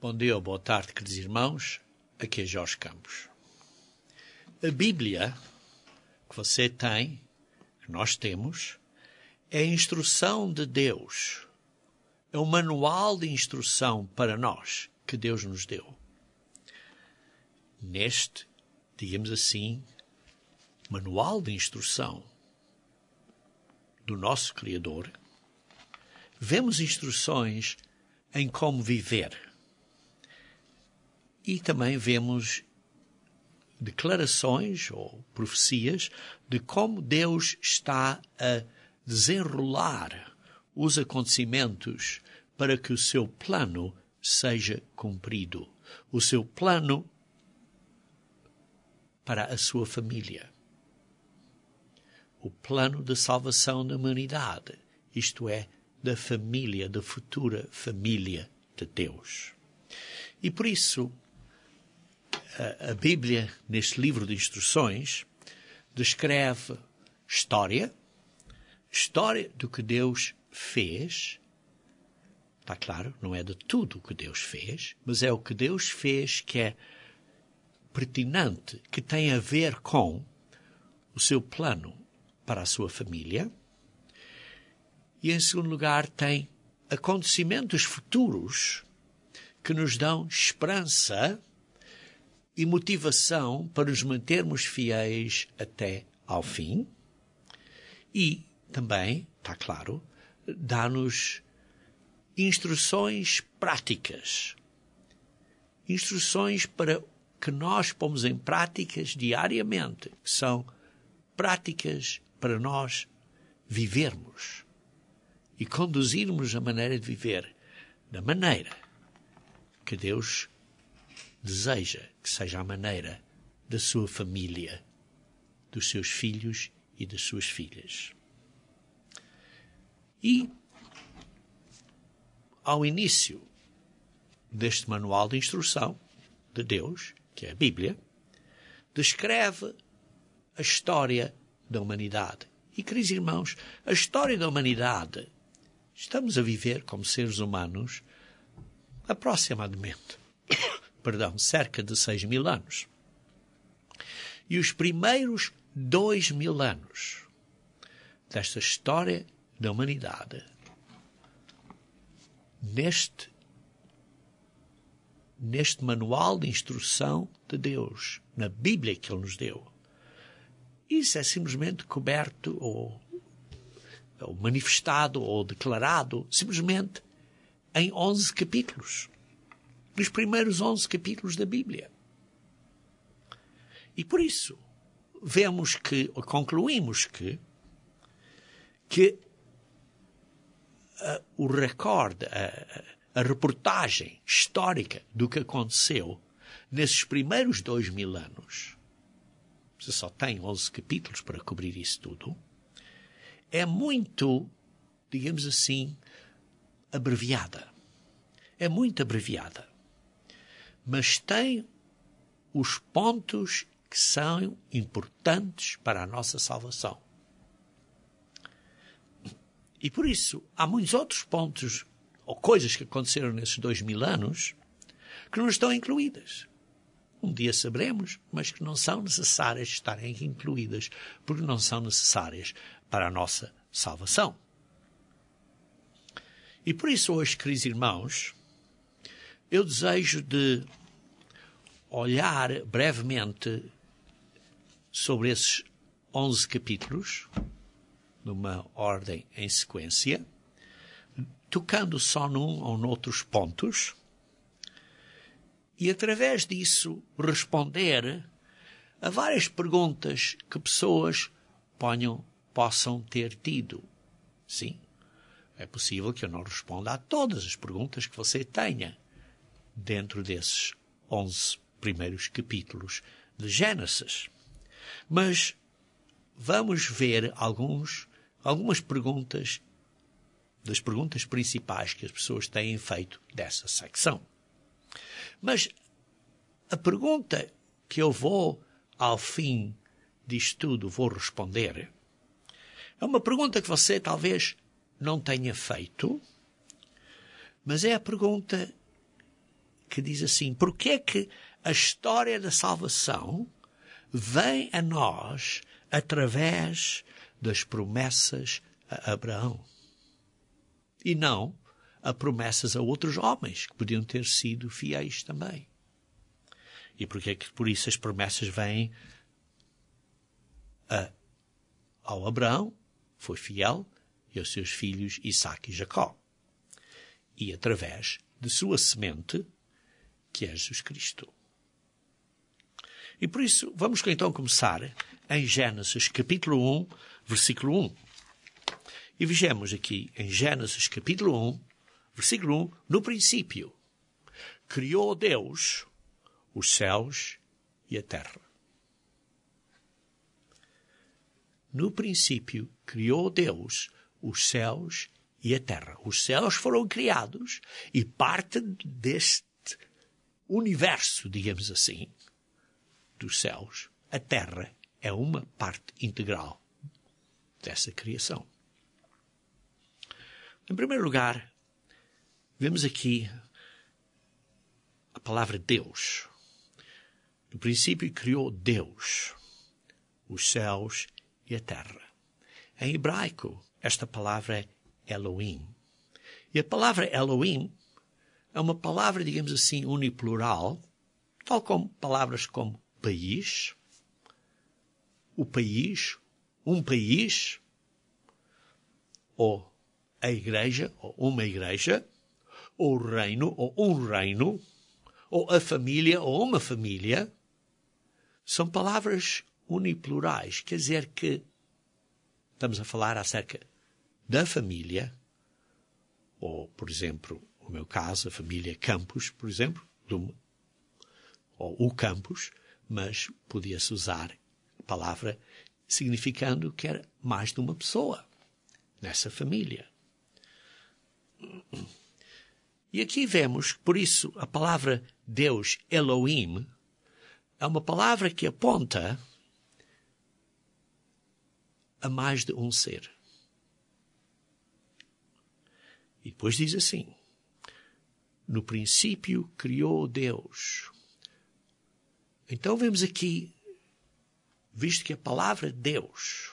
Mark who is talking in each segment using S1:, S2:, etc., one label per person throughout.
S1: Bom dia ou boa tarde, queridos irmãos. Aqui é Jorge Campos. A Bíblia que você tem, que nós temos, é a instrução de Deus. É o manual de instrução para nós que Deus nos deu. Neste, digamos assim, manual de instrução do nosso Criador, vemos instruções em como viver. E também vemos declarações ou profecias de como Deus está a desenrolar os acontecimentos para que o seu plano seja cumprido. O seu plano para a sua família. O plano de salvação da humanidade, isto é, da família, da futura família de Deus. E por isso, a Bíblia, neste livro de instruções, descreve história do que Deus fez. Está claro, não é de tudo o que Deus fez, mas é o que Deus fez que é pertinente, que tem a ver com o seu plano para a sua família. E, em segundo lugar, tem acontecimentos futuros que nos dão esperança e motivação para nos mantermos fiéis até ao fim. E também, está claro, dá-nos instruções práticas. Instruções para que nós pomos em práticas diariamente, que são práticas para nós vivermos e conduzirmos a maneira de viver da maneira que Deus deseja que seja a maneira da sua família, dos seus filhos e das suas filhas. E, ao início deste manual de instrução de Deus, que é a Bíblia, descreve a história da humanidade. E, queridos irmãos, a história da humanidade, estamos a viver como seres humanos aproximadamente, cerca de 6.000 anos. E os primeiros 2.000 anos desta história da humanidade, neste manual de instrução de Deus, na Bíblia que Ele nos deu, isso é simplesmente coberto ou manifestado ou declarado simplesmente em 11 capítulos. Nos primeiros 11 capítulos da Bíblia. E por isso, concluímos que o recorde, a reportagem histórica do que aconteceu nesses primeiros 2.000 anos, você só tem 11 capítulos para cobrir isso tudo, é muito, digamos assim, abreviada. É muito abreviada. Mas tem os pontos que são importantes para a nossa salvação. E por isso, há muitos outros pontos ou coisas que aconteceram nesses 2.000 anos que não estão incluídas. Um dia saberemos, mas que não são necessárias estarem incluídas, porque não são necessárias para a nossa salvação. E por isso hoje, queridos irmãos, eu desejo de olhar brevemente sobre esses 11 capítulos, numa ordem em sequência, tocando só num ou noutros pontos, e através disso responder a várias perguntas que pessoas possam ter tido. Sim, é possível que eu não responda a todas as perguntas que você tenha dentro desses 11 primeiros capítulos de Gênesis. Mas vamos ver algumas perguntas, das perguntas principais que as pessoas têm feito dessa secção. Mas a pergunta que eu vou, ao fim disto tudo, vou responder, é uma pergunta que você talvez não tenha feito, mas é a pergunta que diz assim, porque é que a história da salvação vem a nós através das promessas a Abraão e não a promessas a outros homens que podiam ter sido fiéis também. E porque é que por isso as promessas vêm ao Abraão, foi fiel, e aos seus filhos Isaque e Jacó. E através de sua semente, que é Jesus Cristo. E por isso, vamos então começar em Gênesis capítulo 1, versículo 1. E vejamos aqui em Gênesis capítulo 1, versículo 1, no princípio, criou Deus os céus e a terra. No princípio, criou Deus os céus e a terra. Os céus foram criados e parte deste universo, digamos assim, dos céus, a terra é uma parte integral dessa criação. Em primeiro lugar, vemos aqui a palavra Deus. No princípio criou Deus os céus e a terra. Em hebraico, esta palavra é Elohim. E a palavra Elohim é uma palavra, digamos assim, uniplural, tal como palavras como país, o país, um país, ou a igreja, ou uma igreja, ou o reino, ou um reino, ou a família, ou uma família. São palavras uniplurais, quer dizer que estamos a falar acerca da família, ou, por exemplo, no meu caso, a família Campos, por exemplo, ou o Campos, mas podia-se usar a palavra significando que era mais de uma pessoa nessa família. E aqui vemos, por isso, a palavra Deus, Elohim, é uma palavra que aponta a mais de um ser. E depois diz assim, no princípio criou Deus. Então vemos aqui, visto que a palavra Deus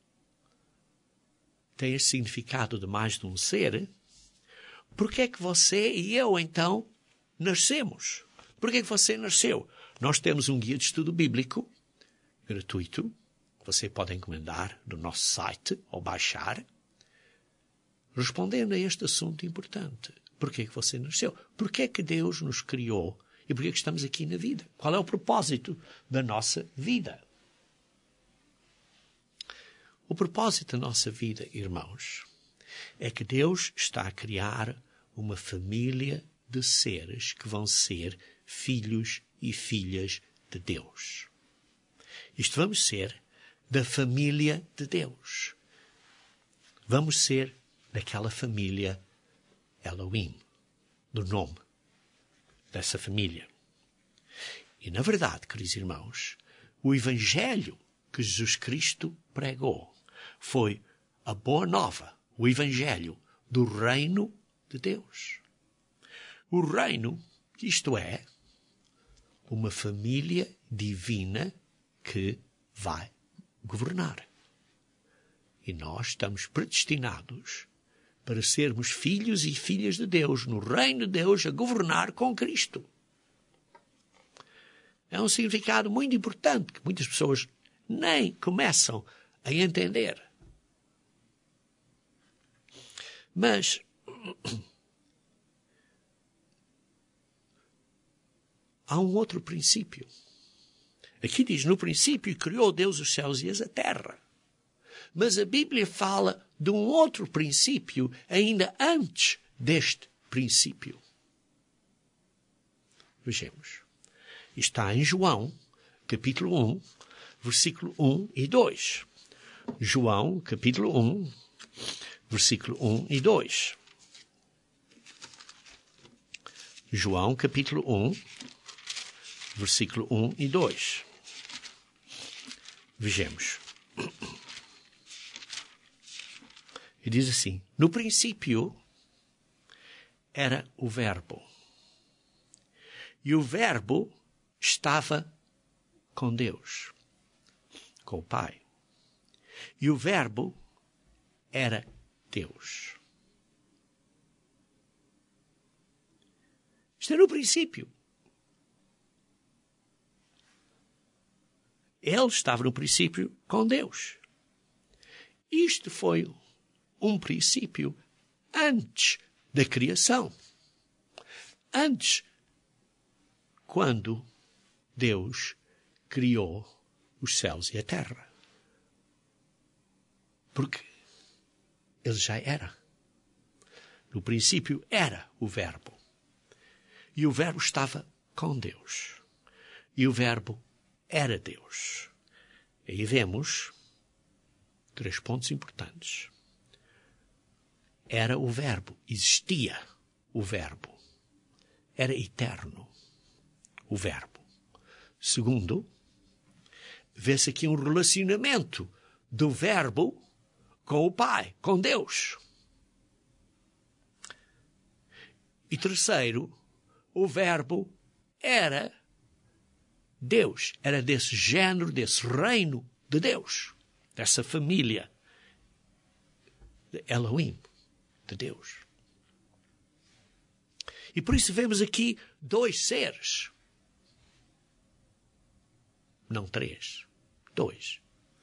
S1: tem esse significado de mais de um ser, por que é que você e eu, então, nascemos? Por que é que você nasceu? Nós temos um guia de estudo bíblico gratuito, que você pode encomendar no nosso site ou baixar, respondendo a este assunto importante. Por que é que você nasceu? Por que é que Deus nos criou? E por que é que estamos aqui na vida? Qual é o propósito da nossa vida? O propósito da nossa vida, irmãos, é que Deus está a criar uma família de seres que vão ser filhos e filhas de Deus. Isto vamos ser da família de Deus. Vamos ser daquela família Elohim, do nome dessa família. E, na verdade, queridos irmãos, o Evangelho que Jesus Cristo pregou foi a boa nova, o Evangelho do reino de Deus. O reino, isto é, uma família divina que vai governar. E nós estamos predestinados para sermos filhos e filhas de Deus, no reino de Deus, a governar com Cristo. É um significado muito importante que muitas pessoas nem começam a entender. Mas há um outro princípio. Aqui diz, no princípio criou Deus os céus e a terra. Mas a Bíblia fala de um outro princípio ainda antes deste princípio. Vejamos. Está em João, capítulo 1, versículo 1 e 2. João, capítulo 1, versículo 1 e 2. João, capítulo 1, versículo 1 e 2. Vejamos. E diz assim, no princípio era o Verbo. E o Verbo estava com Deus, com o Pai. E o Verbo era Deus. Isto era o princípio. Ele estava no princípio com Deus. Isto foi um princípio antes da criação. Antes, quando Deus criou os céus e a terra. Porque ele já era. No princípio era o Verbo. E o Verbo estava com Deus. E o Verbo era Deus. Aí vemos 3 pontos importantes. Era o Verbo, existia o Verbo. Era eterno o Verbo. Segundo, vê-se aqui um relacionamento do Verbo com o Pai, com Deus. E terceiro, o Verbo era Deus, era desse género, desse reino de Deus, dessa família de Elohim, de Deus. E por isso vemos aqui 2 seres. Não 3, 2.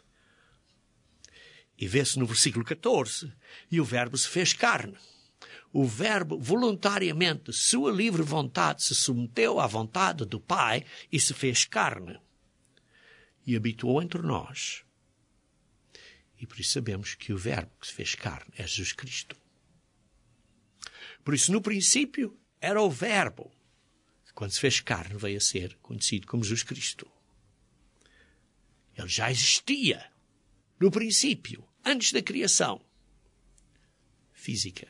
S1: E vê-se no versículo 14, e o Verbo se fez carne. O Verbo voluntariamente, de sua livre vontade, se submeteu à vontade do Pai e se fez carne. E habituou entre nós. E por isso sabemos que o Verbo que se fez carne é Jesus Cristo. Por isso, no princípio, era o Verbo. Quando se fez carne, veio a ser conhecido como Jesus Cristo. Ele já existia no princípio, antes da criação física.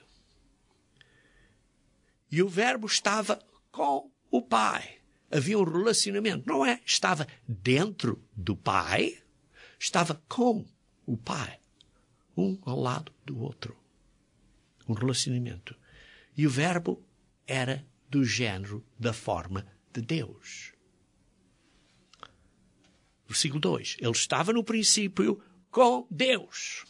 S1: E o Verbo estava com o Pai. Havia um relacionamento. Não é? Estava dentro do Pai, estava com o Pai. Um ao lado do outro. Um relacionamento. E o Verbo era do género, da forma de Deus. Versículo 2. Ele estava no princípio com Deus.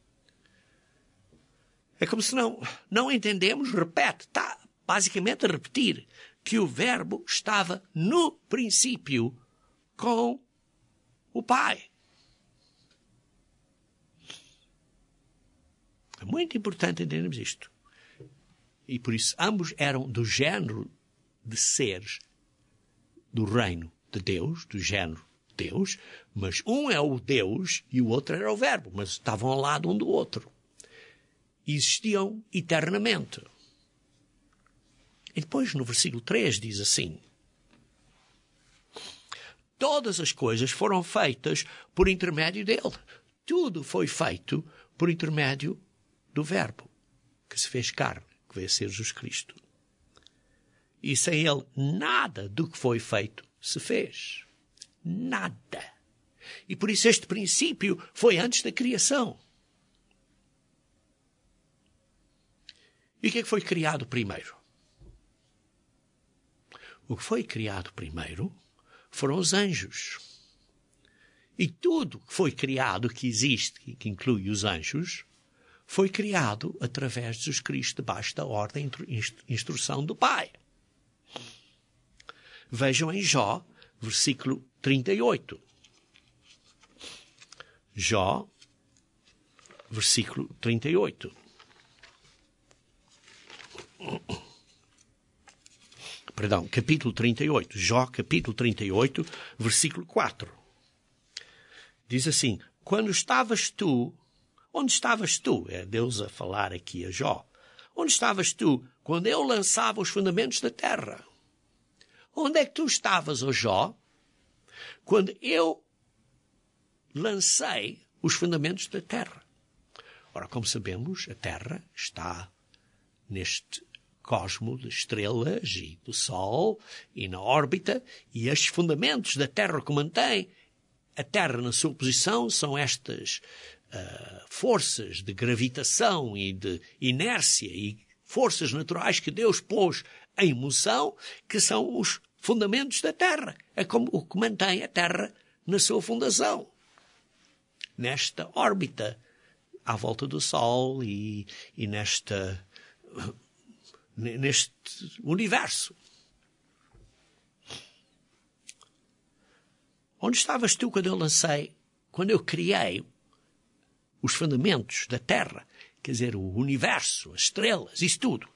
S1: É como se não entendemos, repete, está basicamente a repetir que o Verbo estava no princípio com o Pai. É muito importante entendermos isto. E por isso ambos eram do género de seres do reino de Deus, do género de Deus, mas um é o Deus e o outro era o Verbo, mas estavam ao lado um do outro. Existiam eternamente. E depois no versículo 3 diz assim: todas as coisas foram feitas por intermédio dele. Tudo foi feito por intermédio do Verbo, que se fez carne, que veio a ser Jesus Cristo. E sem ele, nada do que foi feito se fez. Nada. E por isso este princípio foi antes da criação. E o que é que foi criado primeiro? O que foi criado primeiro foram os anjos. E tudo que foi criado, que existe, que inclui os anjos, foi criado através de Jesus Cristo, debaixo da ordem e instrução do Pai. Vejam em Jó, versículo 38. Jó, versículo 38. Perdão, capítulo 38. Jó, capítulo 38, versículo 4. Diz assim: quando estavas tu, onde estavas tu? É Deus a falar aqui a Jó. Onde estavas tu quando eu lançava os fundamentos da terra? Onde é que tu estavas, ó Jó, quando eu lancei os fundamentos da terra? Ora, como sabemos, a terra está neste cosmo de estrelas e do Sol e na órbita, e estes fundamentos da terra que mantém a terra na sua posição são estas forças de gravitação e de inércia e forças naturais que Deus pôs em moção, que são os fundamentos da terra. É como o que mantém a terra na sua fundação, nesta órbita à volta do Sol e neste universo. Onde estavas tu quando eu criei os fundamentos da terra, quer dizer, o universo, as estrelas, isso tudo?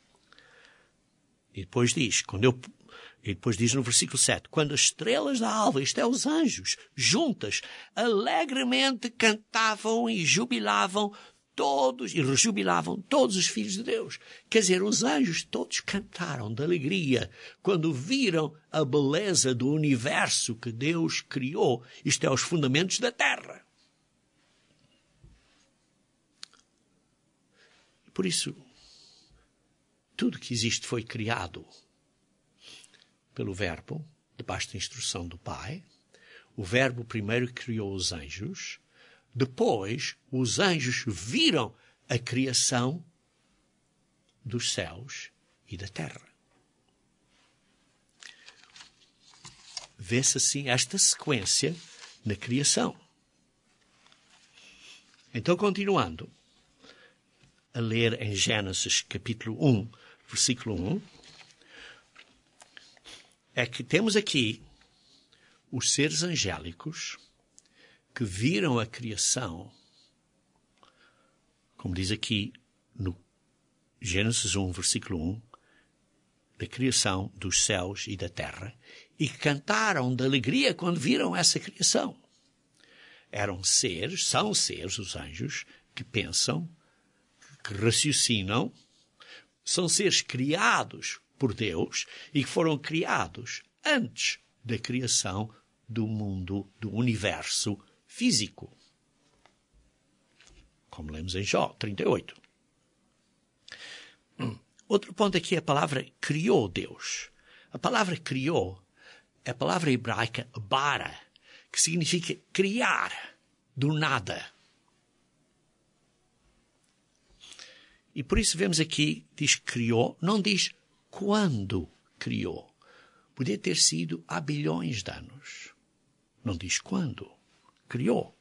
S1: E depois diz, no versículo 7, quando as estrelas da alva, isto é, os anjos, juntas, alegremente cantavam e rejubilavam todos os filhos de Deus. Quer dizer, os anjos todos cantaram de alegria quando viram a beleza do universo que Deus criou. Isto é, os fundamentos da terra. Por isso, tudo que existe foi criado pelo Verbo, debaixo da instrução do Pai. O Verbo primeiro criou os anjos. Depois, os anjos viram a criação dos céus e da terra. Vê-se assim esta sequência na criação. Então, continuando a ler em Gênesis capítulo 1, versículo 1, é que temos aqui os seres angélicos que viram a criação, como diz aqui no Gênesis 1, versículo 1, da criação dos céus e da terra, e cantaram de alegria quando viram essa criação. São seres, os anjos, que pensam, que raciocinam, são seres criados por Deus e que foram criados antes da criação do mundo, do universo físico. Como lemos em Jó 38. Outro ponto aqui é a palavra criou Deus. A palavra criou é a palavra hebraica bara, que significa criar do nada. E por isso vemos aqui, diz criou, não diz quando criou. Podia ter sido há bilhões de anos. Não diz quando criou.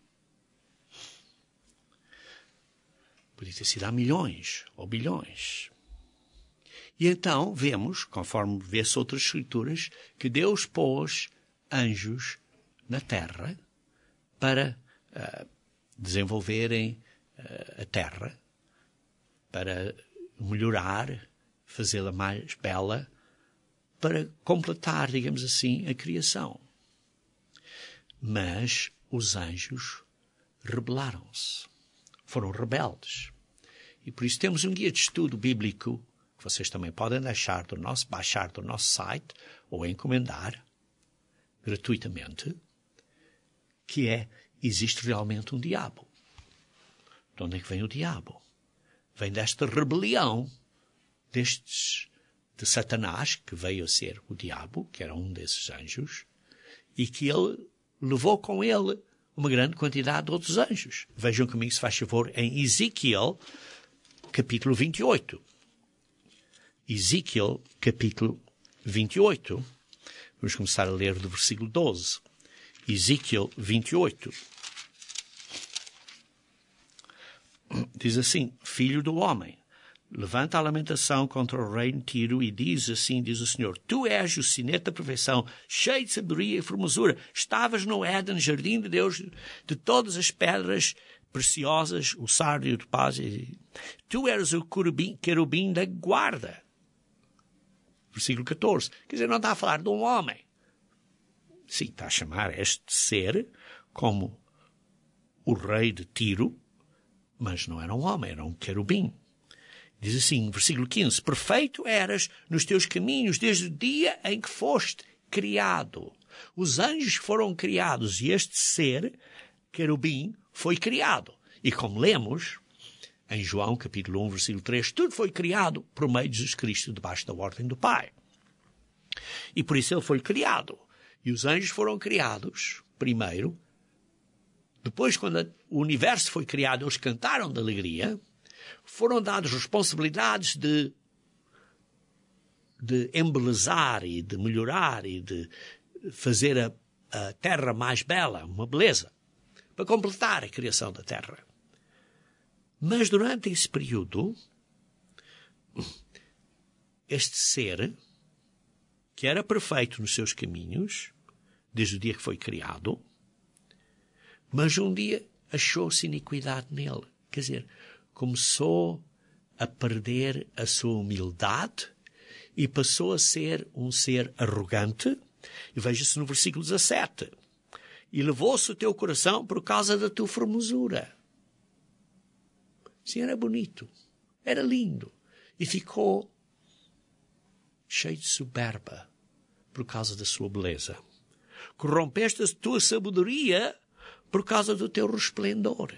S1: Podia ter sido há milhões ou bilhões. E então vemos, conforme vê-se outras escrituras, que Deus pôs anjos na terra para desenvolverem a terra, para melhorar, fazê-la mais bela, para completar, digamos assim, a criação. Mas os anjos rebelaram-se, foram rebeldes. E por isso temos um guia de estudo bíblico que vocês também podem baixar do nosso site ou encomendar gratuitamente, que é, existe realmente um diabo. De onde é que vem o diabo? Vem desta rebelião de Satanás, que veio a ser o diabo, que era um desses anjos, e que ele levou com ele uma grande quantidade de outros anjos. Vejam comigo, se faz favor, em Ezequiel, capítulo 28. Ezequiel, capítulo 28. Vamos começar a ler do versículo 12. Ezequiel 28. Diz assim, filho do homem, levanta a lamentação contra o rei de Tiro e diz assim, diz o Senhor, tu és o sinete da perfeição, cheio de sabedoria e formosura. Estavas no Éden, jardim de Deus, de todas as pedras preciosas, o sardio e o topázio. Tu eras o querubim da guarda. Versículo 14. Quer dizer, não está a falar de um homem. Sim, está a chamar este ser como o rei de Tiro, mas não era um homem, era um querubim. Diz assim, versículo 15, perfeito eras nos teus caminhos desde o dia em que foste criado. Os anjos foram criados e este ser, querubim, foi criado. E como lemos em João capítulo 1, versículo 3, tudo foi criado por meio de Jesus Cristo debaixo da ordem do Pai. E por isso ele foi criado. E os anjos foram criados primeiro. Depois, quando o universo foi criado, eles cantaram de alegria. Foram dadas responsabilidades de de embelezar e de melhorar e de fazer a terra mais bela, uma beleza, para completar a criação da terra. Mas durante esse período, este ser, que era perfeito nos seus caminhos, desde o dia que foi criado, mas um dia achou-se iniquidade nele. Quer dizer, começou a perder a sua humildade e passou a ser um ser arrogante. E veja-se no versículo 17. E levou-se o teu coração por causa da tua formosura. Sim, era bonito, era lindo. E ficou cheio de soberba por causa da sua beleza. Corrompeste a tua sabedoria por causa do teu resplendor.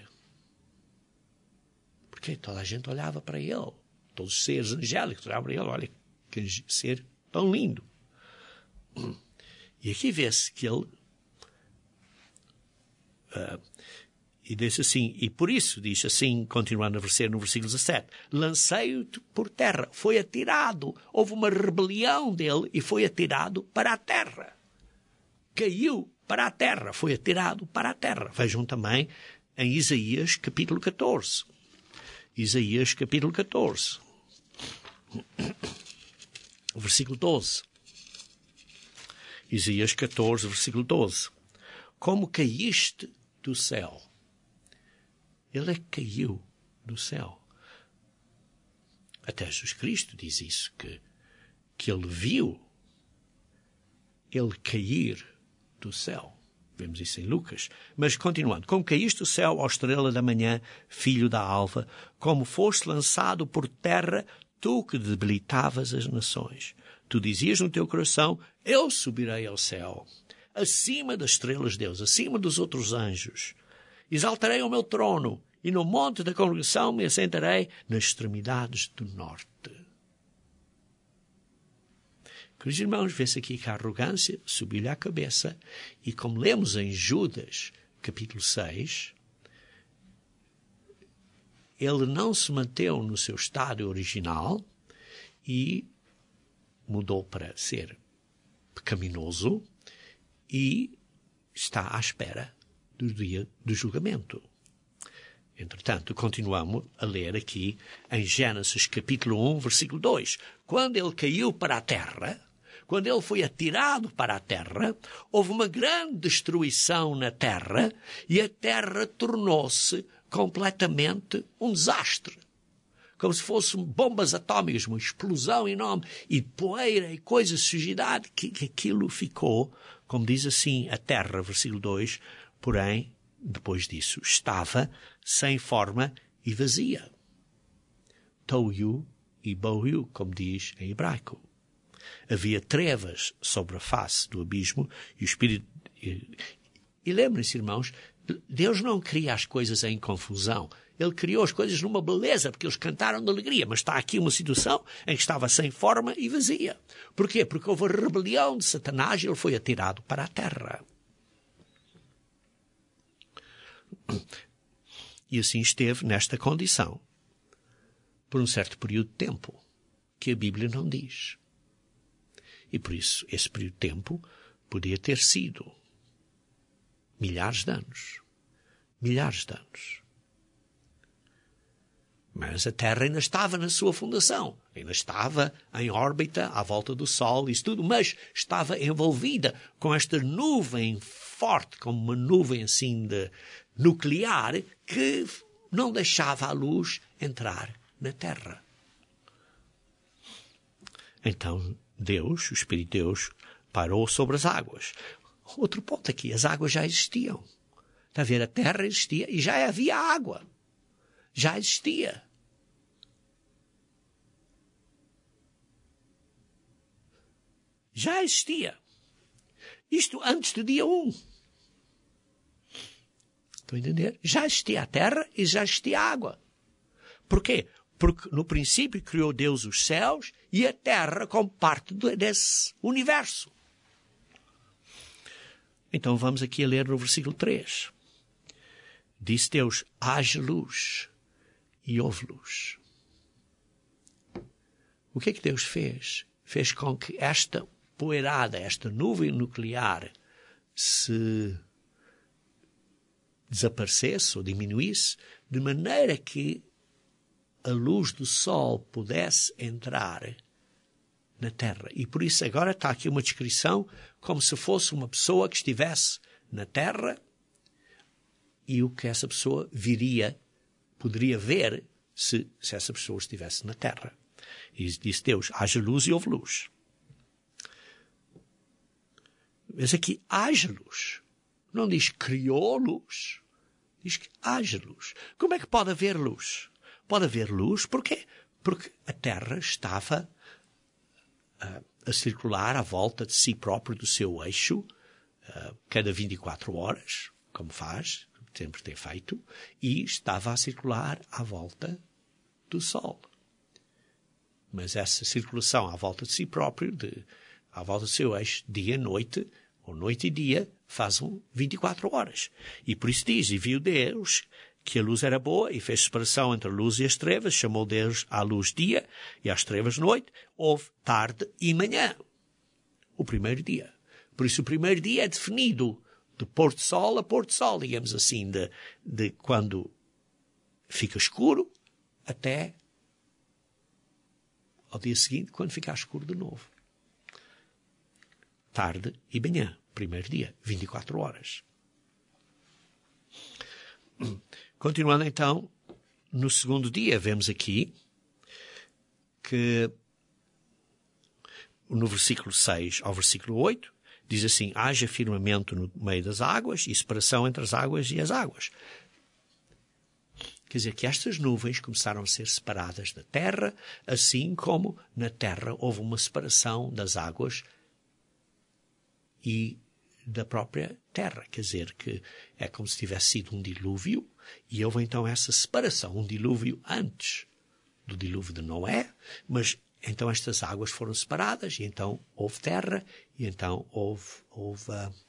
S1: Porque toda a gente olhava para ele. Todos os seres angélicos olhavam para ele. Olha, que ser tão lindo. E aqui vê-se que ele... e diz assim, e por isso, diz assim, continuando a versículo, no versículo 17, lancei-o por terra, foi atirado, houve uma rebelião dele e foi atirado para a terra. Caiu para a terra, foi atirado para a terra. Vejam também em Isaías capítulo 14. Isaías capítulo 14. Versículo 12. Isaías 14, versículo 12. Como caíste do céu. Ele é que caiu do céu. Até Jesus Cristo diz isso, que ele viu ele cair do céu. Vemos isso em Lucas. Mas continuando. Como caíste do céu, ó estrela da manhã, filho da alva, como foste lançado por terra, tu que debilitavas as nações. Tu dizias no teu coração, eu subirei ao céu, acima das estrelas de Deus, acima dos outros anjos. Exaltarei o meu trono, e no monte da congregação me assentarei nas extremidades do norte. Queridos irmãos, vê-se aqui que a arrogância subiu-lhe à cabeça, e como lemos em Judas, capítulo 6, ele não se manteve no seu estado original e mudou para ser pecaminoso e está à espera do dia do julgamento. Entretanto, continuamos a ler aqui em Gênesis capítulo 1, versículo 2. Quando ele caiu para a terra, quando ele foi atirado para a terra, houve uma grande destruição na terra e a terra tornou-se completamente um desastre. Como se fossem bombas atômicas, uma explosão enorme, e poeira e coisa, sujidade, que aquilo ficou, como diz assim a terra, versículo 2, porém, depois disso, estava sem forma e vazia. Tohu e bohu, como diz em hebraico. Havia trevas sobre a face do abismo e o Espírito... E lembrem-se, irmãos, Deus não cria as coisas em confusão. Ele criou as coisas numa beleza, porque eles cantaram de alegria. Mas está aqui uma situação em que estava sem forma e vazia. Porquê? Porque houve a rebelião de Satanás e ele foi atirado para a terra. E assim esteve nesta condição por um certo período de tempo que a Bíblia não diz. E por isso esse período de tempo podia ter sido milhares de anos. Milhares de anos. Mas a Terra ainda estava na sua fundação. Ainda estava em órbita à volta do Sol, isso tudo, mas estava envolvida com esta nuvem forte, como uma nuvem assim de nuclear, que não deixava a luz entrar na Terra. Então Deus, o Espírito de Deus, parou sobre as águas. Outro ponto aqui, as águas já existiam. Está a ver, a Terra existia e já havia água. Já existia. Já existia. Isto antes do dia 1. Estão a entender? Já existia a terra e já existia a água. Porquê? Porque no princípio criou Deus os céus e a terra como parte desse universo. Então vamos aqui a ler no versículo 3. Disse Deus, haja luz. E houve luz. O que é que Deus fez? fez com que esta poeirada, esta nuvem nuclear se desaparecesse ou diminuísse, de maneira que a luz do sol pudesse entrar na Terra. E por isso agora está aqui uma descrição como se fosse uma pessoa que estivesse na Terra e o que essa pessoa poderia ver se essa pessoa estivesse na Terra. E disse Deus, haja luz e houve luz. Mas aqui, haja luz. Não diz criou luz. Diz que haja luz. Como é que pode haver luz? Pode haver luz, porquê? Porque a Terra estava a circular à volta de si próprio, do seu eixo, cada 24 horas, como faz, sempre tem feito, e estava a circular à volta do Sol. Mas essa circulação à volta de si próprio, à volta do seu eixo, dia e noite, ou noite e dia, fazem 24 horas. E por isso diz, e viu Deus que a luz era boa e fez separação entre a luz e as trevas, chamou Deus à luz dia e às trevas noite, houve tarde e manhã. O primeiro dia. Por isso o primeiro dia é definido de pôr-do-sol a pôr-do-sol, digamos assim, de quando fica escuro até ao dia seguinte, quando fica escuro de novo. Tarde e manhã, primeiro dia, 24 horas. Continuando então, no segundo dia, vemos aqui que no versículo 6 ao versículo 8, diz assim, haja firmamento no meio das águas e separação entre as águas e as águas. Quer dizer que estas nuvens começaram a ser separadas da terra, assim como na terra houve uma separação das águas e da própria terra. Quer dizer que é como se tivesse sido um dilúvio e houve então essa separação, um dilúvio antes do dilúvio de Noé, mas então estas águas foram separadas e então houve terra e então houve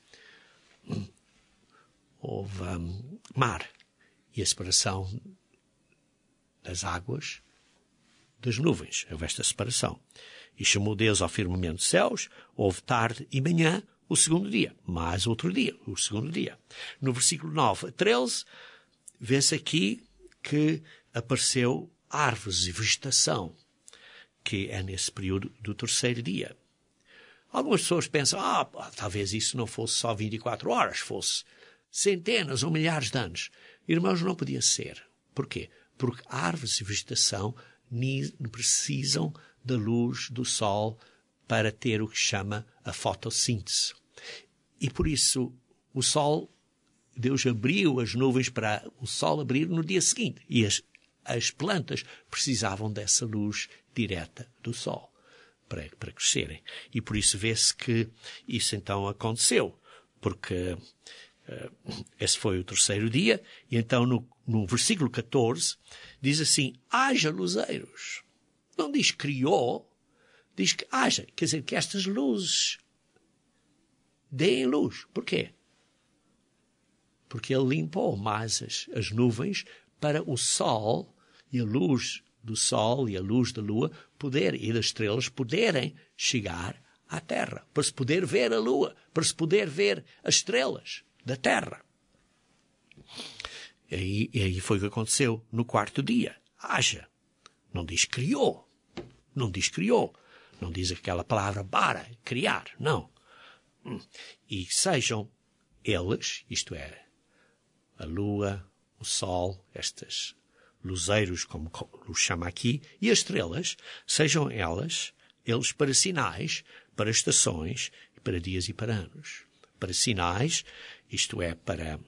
S1: mar e a separação das águas das nuvens. Houve esta separação. E chamou Deus ao firmamento dos céus, houve tarde e manhã, o segundo dia, mais outro dia, o segundo dia. No versículo 9 a 13, vê-se aqui que apareceu árvores e vegetação, que é nesse período do terceiro dia. Algumas pessoas pensam, talvez isso não fosse só 24 horas, fosse centenas ou milhares de anos. Irmãos, não podia ser. Porquê? Porque árvores e vegetação precisam da luz do sol para ter o que chama a fotossíntese. E por isso o sol, Deus abriu as nuvens para o sol abrir no dia seguinte. E as plantas precisavam dessa luz direta do sol para crescerem. E por isso vê-se que isso então aconteceu. Porque esse foi o terceiro dia. E então no versículo 14 diz assim, haja luzeiros. Não diz criou, diz que haja. Quer dizer, que estas luzes deem luz. Porquê? Porque ele limpou mais as nuvens para o sol e a luz do sol e a luz da lua e das estrelas poderem chegar à terra. Para se poder ver a lua, para se poder ver as estrelas da terra. E aí foi o que aconteceu no quarto dia. Haja. Não diz criou. Não diz criou. Não diz aquela palavra bara, criar. Não. E sejam eles, isto é, a lua, o sol, estes luzeiros, como os chama aqui, e as estrelas, sejam eles para sinais, para estações, para dias e para anos. Para sinais, isto é, para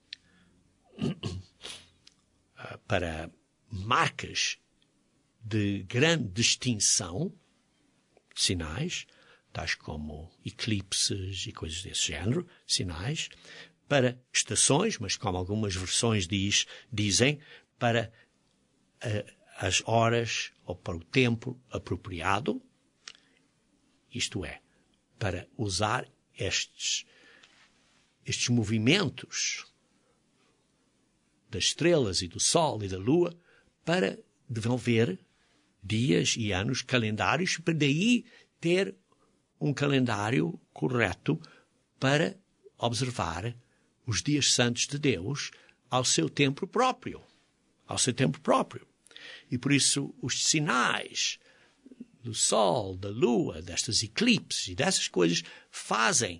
S1: marcas de grande distinção, sinais, tais como eclipses e coisas desse género, sinais, para estações, mas como algumas versões dizem, para as horas ou para o tempo apropriado, isto é, para usar estes movimentos das estrelas e do sol e da lua para devolver dias e anos, calendários, para daí ter um calendário correto para observar os dias santos de Deus ao seu tempo próprio. Ao seu tempo próprio. E por isso os sinais do sol, da lua, destas eclipses e dessas coisas fazem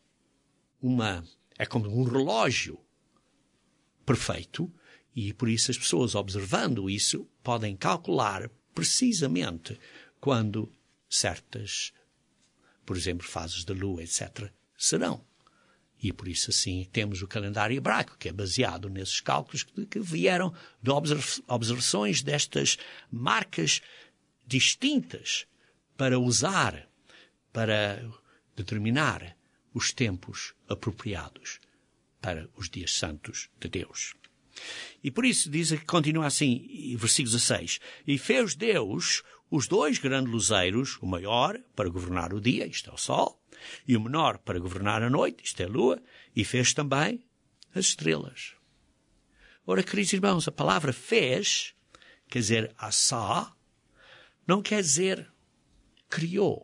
S1: é como um relógio perfeito, e por isso as pessoas observando isso podem calcular precisamente quando certas, por exemplo, fases da lua, etc., serão. E por isso assim temos o calendário hebraico, que é baseado nesses cálculos que vieram de observações destas marcas distintas para usar, para determinar os tempos apropriados para os dias santos de Deus. E por isso diz que continua assim, versículo 16, e fez Deus os 2 grandes luzeiros, o maior para governar o dia, isto é o sol, e o menor para governar a noite, isto é a lua, e fez também as estrelas. Ora, queridos irmãos, a palavra fez, quer dizer, assá, não quer dizer criou.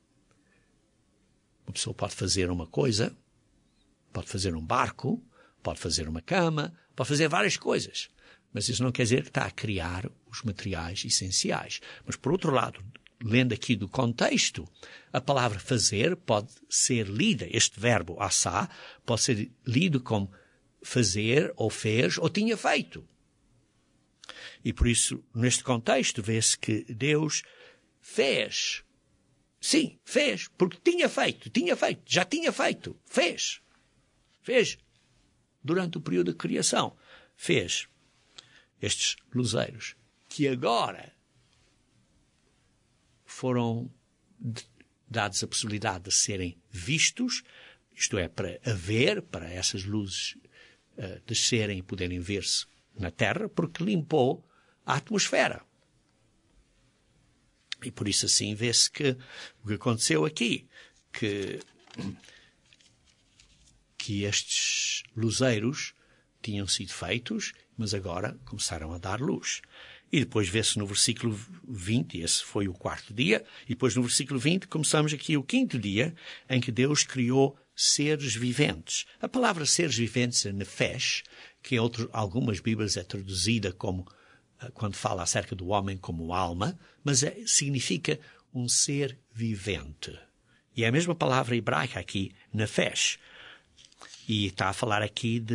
S1: Uma pessoa pode fazer uma coisa, pode fazer um barco, pode fazer uma cama, pode fazer várias coisas. Mas isso não quer dizer que está a criar os materiais essenciais. Mas, por outro lado, lendo aqui do contexto, a palavra fazer pode ser lida, este verbo assá, pode ser lido como fazer, ou fez, ou tinha feito. E por isso, neste contexto, vê-se que Deus fez. Sim, fez, porque já tinha feito, fez. Durante o período de criação, fez estes luzeiros, que agora foram dados a possibilidade de serem vistos, isto é, para essas luzes descerem e poderem ver-se na Terra, porque limpou a atmosfera. E por isso assim vê-se que o que aconteceu aqui, que estes luzeiros tinham sido feitos, mas agora começaram a dar luz. E depois vê-se no versículo 20, esse foi o 4º dia, e depois no versículo 20 começamos aqui o 5º dia, em que Deus criou seres viventes. A palavra seres viventes é nefesh, que em algumas Bíblias é traduzida como, quando fala acerca do homem, como alma, mas significa um ser vivente. E é a mesma palavra hebraica aqui, nefesh. E está a falar aqui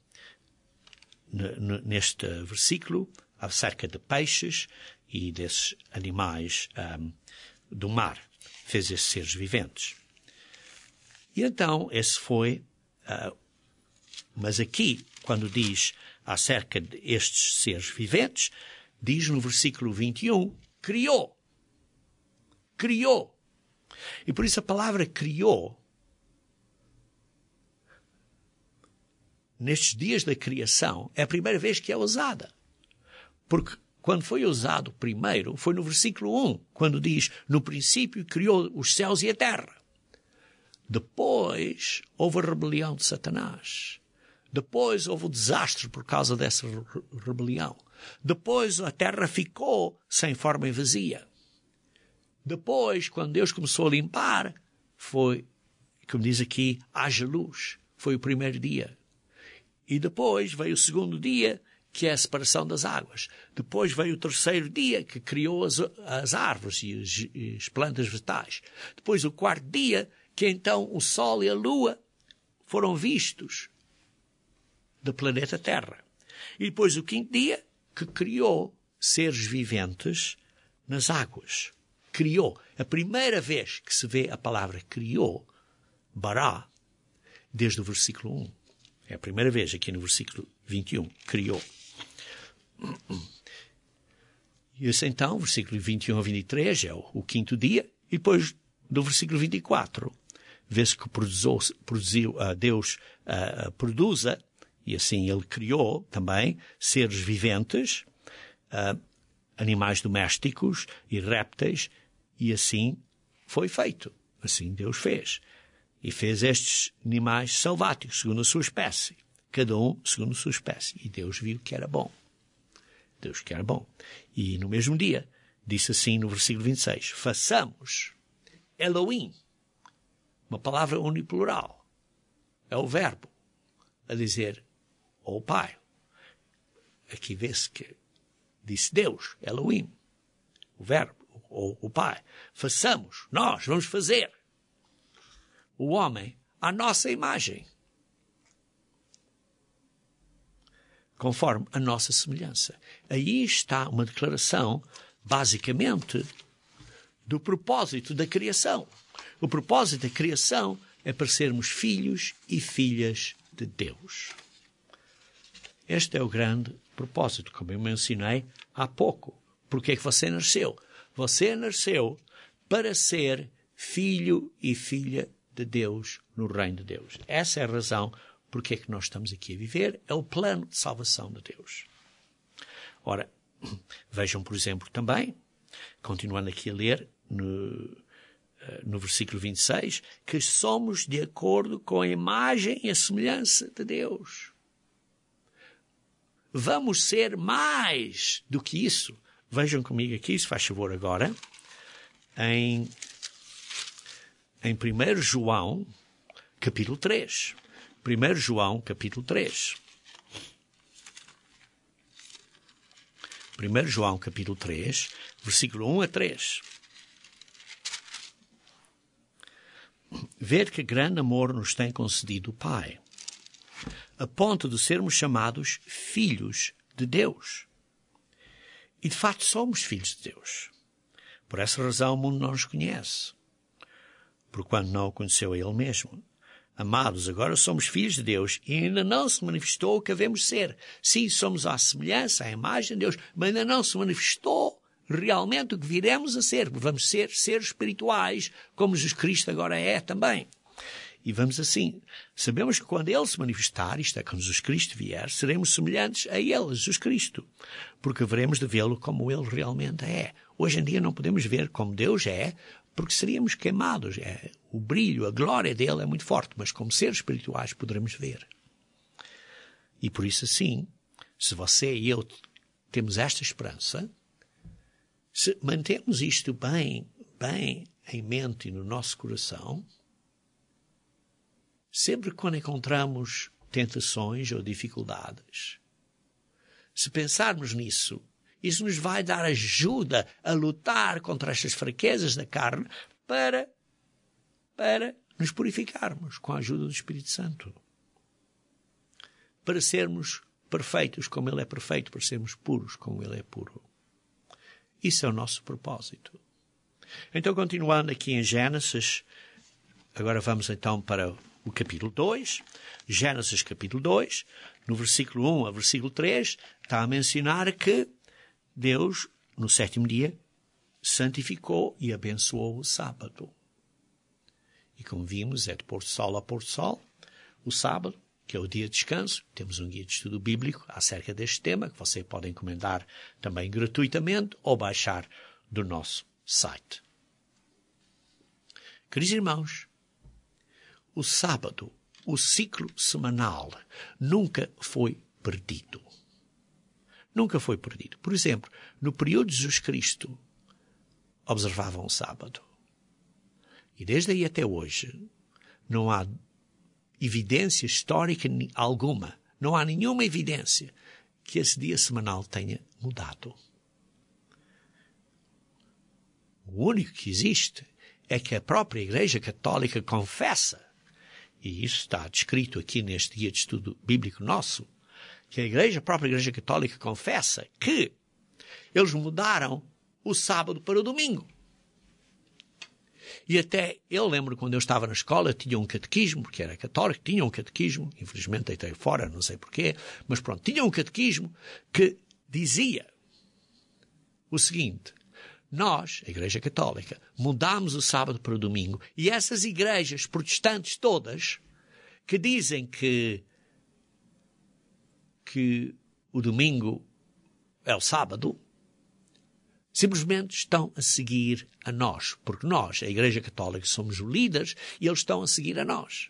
S1: neste versículo, acerca de peixes e desses animais do mar. Fez esses seres viventes. E então, esse foi... mas aqui, quando diz acerca destes seres viventes, diz no versículo 21, criou. Criou. E por isso a palavra criou, nestes dias da criação, é a primeira vez que é usada. Porque quando foi usado primeiro, foi no versículo 1, quando diz, no princípio criou os céus e a terra. Depois houve a rebelião de Satanás. Depois houve o desastre por causa dessa rebelião. Depois a terra ficou sem forma e vazia. Depois, quando Deus começou a limpar, foi, como diz aqui, haja luz. Foi o primeiro dia. E depois veio o 2º dia, que é a separação das águas. Depois veio o 3º dia, que criou as árvores e as plantas vegetais. Depois o 4º dia, que então o Sol e a Lua foram vistos do planeta Terra. E depois o 5º dia, que criou seres viventes nas águas. Criou. A primeira vez que se vê a palavra criou, bará, desde o versículo 1. É a primeira vez aqui no versículo 21, criou. E esse então, versículo 21 a 23, é o 5º dia. E depois, do versículo 24, vê-se que Deus produza, e assim ele criou também, seres viventes, animais domésticos e répteis, e assim foi feito. Assim Deus fez. E fez estes animais selváticos, segundo a sua espécie. Cada um segundo a sua espécie. E Deus viu que era bom. Deus que era bom. E no mesmo dia, disse assim no versículo 26, façamos Elohim, uma palavra uniplural. É o verbo a dizer ou Pai. Aqui vê-se que disse Deus, Elohim, o verbo, ou o Pai. Façamos, nós vamos fazer o homem à nossa imagem, conforme a nossa semelhança. Aí está uma declaração, basicamente, do propósito da criação. O propósito da criação é para sermos filhos e filhas de Deus. Este é o grande propósito, como eu mencionei há pouco. Porque é que você nasceu? Você nasceu para ser filho e filha de Deus no reino de Deus. Essa é a razão porque é que nós estamos aqui a viver. É o plano de salvação de Deus. Ora, vejam, por exemplo, também, continuando aqui a ler no versículo 26, que somos de acordo com a imagem e a semelhança de Deus. Vamos ser mais do que isso. Vejam comigo aqui, se faz favor agora, em 1 João, capítulo 3. 1 João, capítulo 3. 1 João, capítulo 3, versículo 1 a 3. Ver que grande amor nos tem concedido o Pai, a ponto de sermos chamados filhos de Deus. E, de facto, somos filhos de Deus. Por essa razão, o mundo não nos conhece, porquanto não o conheceu a Ele mesmo. Amados, agora somos filhos de Deus e ainda não se manifestou o que havemos ser. Sim, somos à semelhança, à imagem de Deus, mas ainda não se manifestou realmente o que viremos a ser. Vamos ser seres espirituais, como Jesus Cristo agora é também. E vamos assim. Sabemos que quando Ele se manifestar, isto é, quando Jesus Cristo vier, seremos semelhantes a Ele, a Jesus Cristo, porque haveremos de vê-lo como Ele realmente é. Hoje em dia não podemos ver como Deus é, porque seríamos queimados. O brilho, a glória dele é muito forte, mas como seres espirituais poderemos ver. E por isso assim, se você e eu temos esta esperança, se mantemos isto bem em mente e no nosso coração, sempre quando encontramos tentações ou dificuldades, se pensarmos nisso, isso nos vai dar ajuda a lutar contra estas fraquezas da carne para nos purificarmos com a ajuda do Espírito Santo. Para sermos perfeitos como Ele é perfeito, para sermos puros como Ele é puro. Isso é o nosso propósito. Então, continuando aqui em Gênesis, agora vamos então para o capítulo 2. Gênesis capítulo 2, no versículo 1 a versículo 3, está a mencionar que Deus, no sétimo dia, santificou e abençoou o sábado. E como vimos, é de pôr do sol a pôr do sol, o sábado, que é o dia de descanso. Temos um guia de estudo bíblico acerca deste tema, que você pode encomendar também gratuitamente ou baixar do nosso site. Queridos irmãos, o sábado, o ciclo semanal, nunca foi perdido. Nunca foi perdido. Por exemplo, no período de Jesus Cristo, observavam o sábado. E desde aí até hoje, não há evidência histórica alguma, não há nenhuma evidência que esse dia semanal tenha mudado. O único que existe é que a própria Igreja Católica confessa, e isso está descrito aqui neste guia de estudo bíblico nosso, que a própria Igreja Católica confessa que eles mudaram o sábado para o domingo. E até, eu lembro quando eu estava na escola, tinha um catequismo, porque era católico, tinha um catequismo, infelizmente deitei fora, não sei porquê, mas pronto, tinha um catequismo que dizia o seguinte: nós, a Igreja Católica, mudámos o sábado para o domingo, e essas igrejas protestantes todas, que dizem que o domingo é o sábado, simplesmente estão a seguir a nós, porque nós, a Igreja Católica, somos os líderes e eles estão a seguir a nós.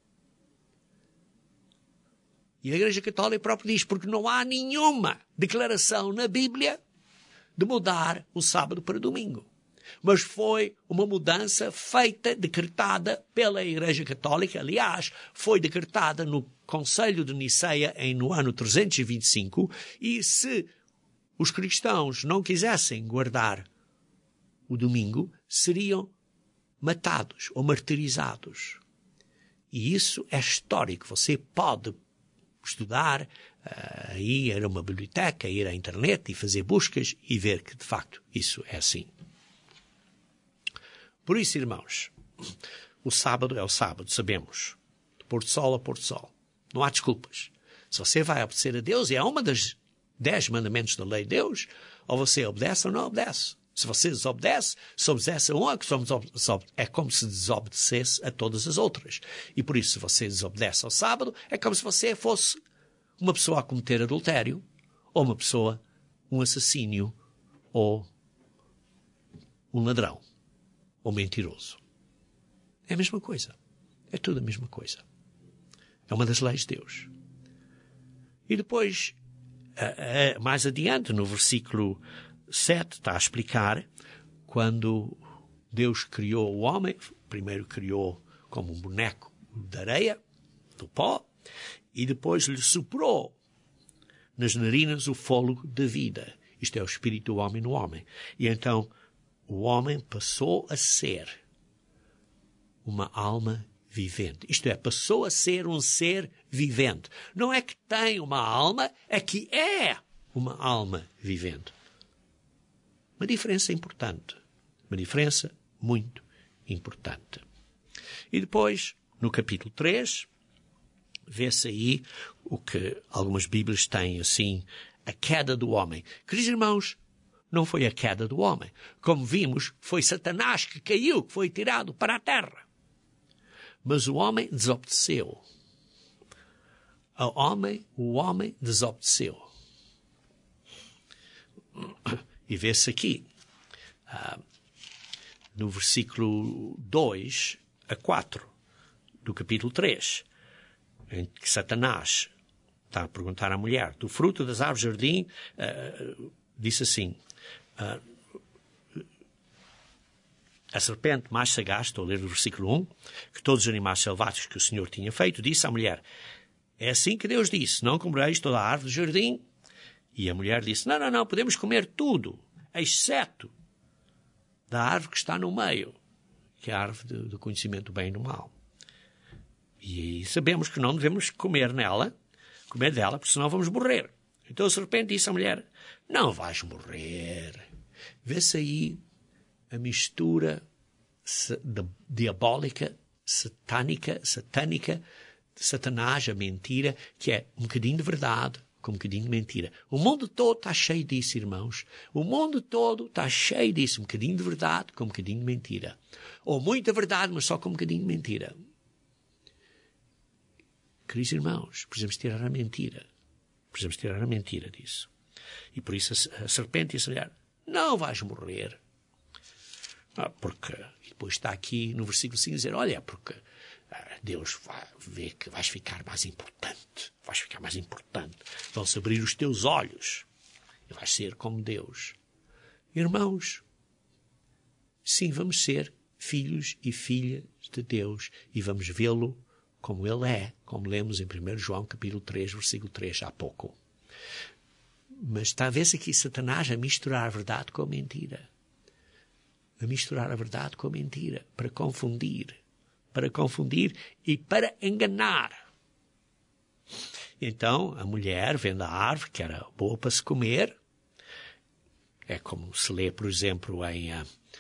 S1: E a Igreja Católica própria diz, porque não há nenhuma declaração na Bíblia de mudar o sábado para o domingo. mas foi uma mudança feita, decretada pela Igreja Católica. Aliás, foi decretada no Concílio de Niceia no ano 325, e se os cristãos não quisessem guardar o domingo, seriam matados ou martirizados. E isso é histórico. Você pode estudar, ir a uma biblioteca, ir à internet e fazer buscas e ver que, de facto, isso é assim. Por isso, irmãos, o sábado é o sábado, sabemos. De pôr do sol a pôr do sol. Não há desculpas. Se você vai obedecer a Deus, e é uma das 10 mandamentos da lei de Deus, ou você obedece ou não obedece. Se você desobedece, se obedece a um, é como se desobedecesse a todas as outras. E por isso, se você desobedece ao sábado, é como se você fosse uma pessoa a cometer adultério, ou uma pessoa, um assassínio, ou um ladrão, ou mentiroso. É a mesma coisa. É tudo a mesma coisa. É uma das leis de Deus. E depois, mais adiante, no versículo 7, está a explicar quando Deus criou o homem. Primeiro criou como um boneco de areia, do pó, e depois lhe soprou nas narinas o fôlego da vida. Isto é o espírito do homem no homem. E então o homem passou a ser uma alma vivente. Isto é, passou a ser um ser vivente. Não é que tem uma alma, é que é uma alma vivente. Uma diferença importante. Uma diferença muito importante. E depois, no capítulo 3, vê-se aí o que algumas Bíblias têm assim, a queda do homem. Queridos irmãos, não foi a queda do homem. Como vimos, foi Satanás que caiu, que foi tirado para a terra. Mas o homem desobedeceu. O homem desobedeceu. E vê-se aqui, no versículo 2 a 4 do capítulo 3, em que Satanás está a perguntar à mulher, do fruto das árvores do jardim, disse assim, a serpente mais sagaz, estou a ler o versículo 1, que todos os animais selvagens que o Senhor tinha feito, disse à mulher, é assim que Deus disse, não comereis toda a árvore do jardim. E a mulher disse, não, podemos comer tudo, exceto da árvore que está no meio, que é a árvore do conhecimento do bem e do mal. E sabemos que não devemos comer dela, porque senão vamos morrer. Então a serpente disse à mulher, não vais morrer. Vê-se aí a mistura diabólica, satânica, de Satanás, a mentira, que é um bocadinho de verdade, com um bocadinho de mentira. O mundo todo está cheio disso, irmãos. O mundo todo está cheio disso. Um bocadinho de verdade, com um bocadinho de mentira. Ou muita verdade, mas só com um bocadinho de mentira. Queridos irmãos, precisamos tirar a mentira. Precisamos tirar a mentira disso. E por isso a serpente disse a mulher, não vais morrer. Porque, e depois está aqui no versículo 5 dizer, olha, porque Deus vai ver que vais ficar mais importante. Vais ficar mais importante. Vão-se abrir os teus olhos. E vais ser como Deus. Irmãos, sim, vamos ser filhos e filhas de Deus. E vamos vê-lo como Ele é. Como lemos em 1 João capítulo 3, versículo 3, há pouco. Mas está a ver-se aqui Satanás a misturar a verdade com a mentira. A misturar a verdade com a mentira. Para confundir e para enganar. Então, a mulher, vendo a árvore, que era boa para se comer, é como se lê, por exemplo, em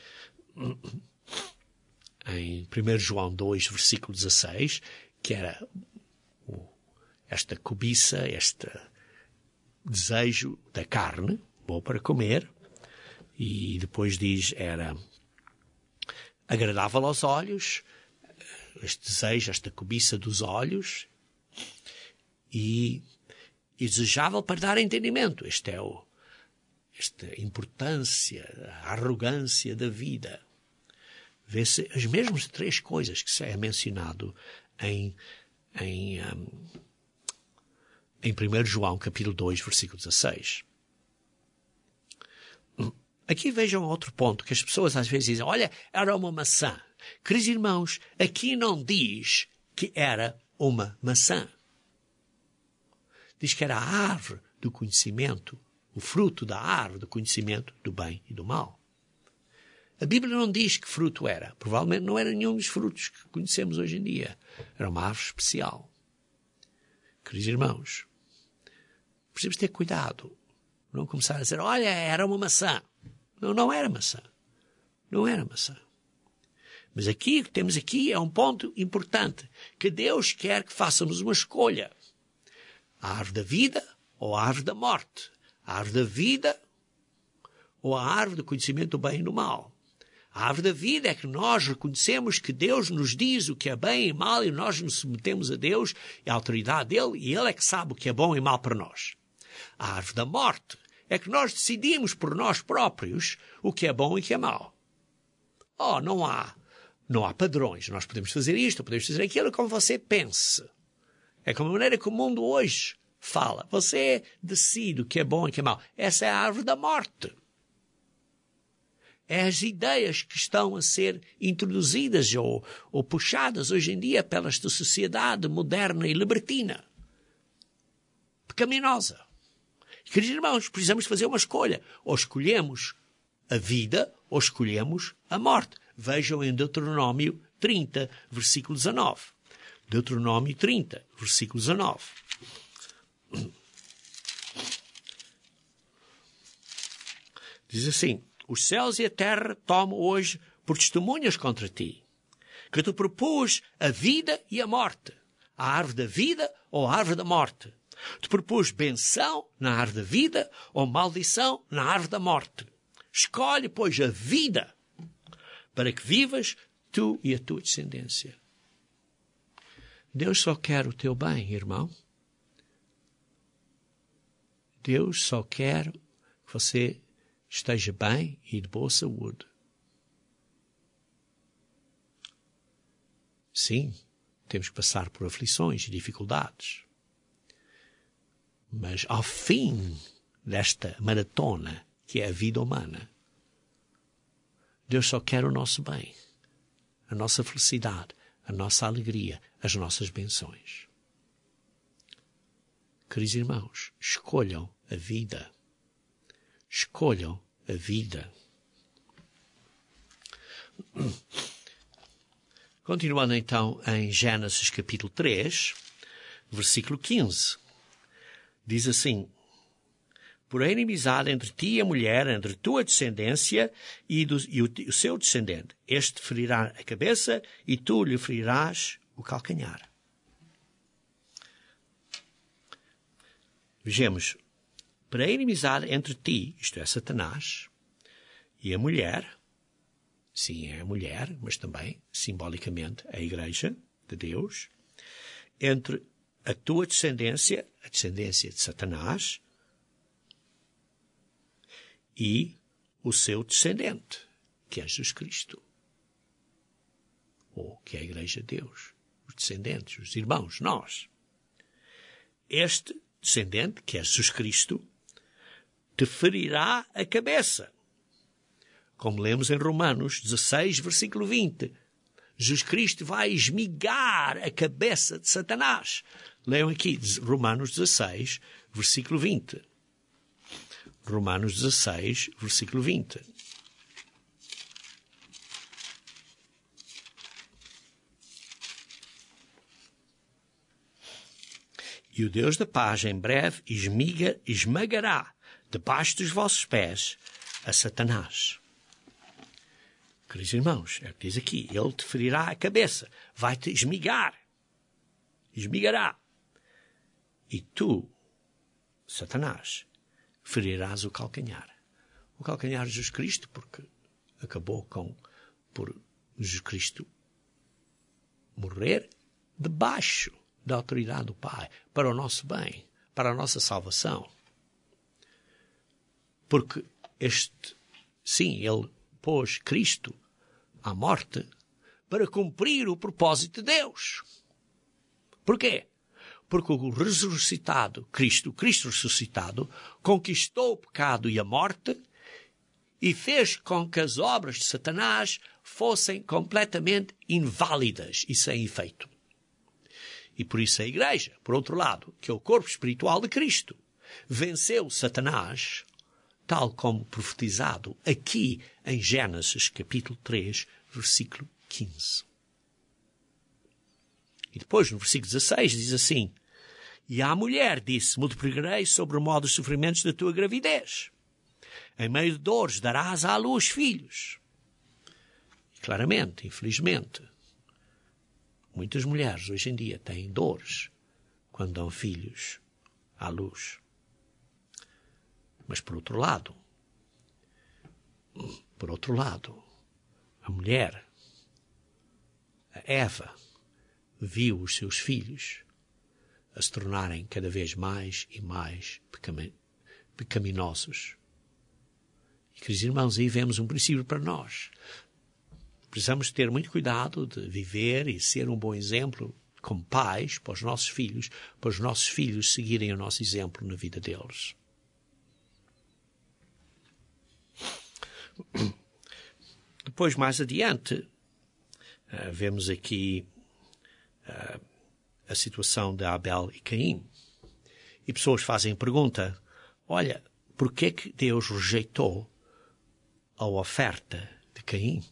S1: 1 João 2, versículo 16, que era esta cobiça, este desejo da carne, boa para comer, e depois diz, era agradável aos olhos, este desejo, esta cobiça dos olhos, e desejável para dar entendimento. Esta importância, a arrogância da vida. Vê-se as mesmas 3 coisas que se é mencionado em 1 João, capítulo 2, versículo 16. Aqui vejam outro ponto, que as pessoas às vezes dizem, olha, era uma maçã. Queridos irmãos, aqui não diz que era uma maçã. Diz que era a árvore do conhecimento, o fruto da árvore do conhecimento do bem e do mal. A Bíblia não diz que fruto era. Provavelmente não era nenhum dos frutos que conhecemos hoje em dia. Era uma árvore especial. Queridos irmãos, precisamos ter cuidado. Não começar a dizer, olha, era uma maçã. Não, não era maçã. Não era maçã. Mas aqui, o que temos aqui é um ponto importante. Que Deus quer que façamos uma escolha. A árvore da vida ou a árvore da morte. A árvore da vida ou a árvore do conhecimento do bem e do mal. A árvore da vida é que nós reconhecemos que Deus nos diz o que é bem e mal e nós nos submetemos a Deus e à autoridade dele e ele é que sabe o que é bom e mal para nós. A árvore da morte é que nós decidimos por nós próprios o que é bom e o que é mau. Oh, não há padrões. Nós podemos fazer isto, podemos fazer aquilo como você pense. É como a maneira que o mundo hoje fala. Você decide o que é bom e o que é mau. Essa é a árvore da morte. É as ideias que estão a ser introduzidas ou puxadas hoje em dia pela esta sociedade moderna e libertina. Pecaminosa. Queridos irmãos, precisamos fazer uma escolha. Ou escolhemos a vida ou escolhemos a morte. Vejam em Deuteronômio 30, versículo 19. Deuteronômio 30, versículo 19. Diz assim, os céus e a terra tomam hoje por testemunhas contra ti, que tu propus a vida e a morte, a árvore da vida ou a árvore da morte. Tu propus benção na árvore da vida ou maldição na árvore da morte. Escolhe, pois, a vida para que vivas tu e a tua descendência. Deus só quer o teu bem, irmão. Deus só quer que você esteja bem e de boa saúde. Sim, temos que passar por aflições e dificuldades. Mas ao fim desta maratona, que é a vida humana, Deus só quer o nosso bem, a nossa felicidade, a nossa alegria, as nossas bênçãos. Queridos irmãos, escolham a vida. Escolham a vida. Continuando então em Gênesis capítulo 3, versículo 15. Diz assim, por a inimizade entre ti e a mulher, entre tua descendência e o seu descendente. Este ferirá a cabeça e tu lhe ferirás o calcanhar. Vejamos, para a inimizade entre ti, isto é, Satanás, e a mulher, sim, é a mulher, mas também, simbolicamente, a Igreja de Deus, entre a tua descendência, a descendência de Satanás, e o seu descendente, que é Jesus Cristo, ou que é a Igreja de Deus, os descendentes, os irmãos, nós. Este descendente, que é Jesus Cristo, te ferirá a cabeça. Como lemos em Romanos 16, versículo 20. Jesus Cristo vai esmigar a cabeça de Satanás. Leiam aqui Romanos 16, versículo 20. Romanos 16, versículo 20. E o Deus da paz, em breve, esmagará debaixo dos vossos pés a Satanás. Queridos irmãos, é o que diz aqui. Ele te ferirá a cabeça. Vai-te esmigar. Esmigará. E tu, Satanás, ferirás o calcanhar. O calcanhar de Jesus Cristo, porque acabou por Jesus Cristo morrer debaixo da autoridade do Pai, para o nosso bem, para a nossa salvação. Porque ele pôs Cristo à morte para cumprir o propósito de Deus. Porquê? Porque o ressuscitado Cristo ressuscitado, conquistou o pecado e a morte e fez com que as obras de Satanás fossem completamente inválidas e sem efeito. E por isso a Igreja, por outro lado, que é o corpo espiritual de Cristo, venceu Satanás, tal como profetizado aqui em Gênesis capítulo 3, versículo 15. E depois, no versículo 16, diz assim: E à mulher disse, multiplicarei sobre o modo os sofrimentos da tua gravidez. Em meio de dores darás à luz filhos. E claramente, infelizmente, muitas mulheres hoje em dia têm dores quando dão filhos à luz. Mas por outro lado, a mulher, a Eva, viu os seus filhos a se tornarem cada vez mais e mais pecaminosos. E, queridos irmãos, aí vemos um princípio para nós. Precisamos ter muito cuidado de viver e ser um bom exemplo como pais para os nossos filhos seguirem o nosso exemplo na vida deles. Depois, mais adiante, vemos aqui a situação de Abel e Caim. E pessoas fazem a pergunta: olha, por que que Deus rejeitou a oferta de Caim?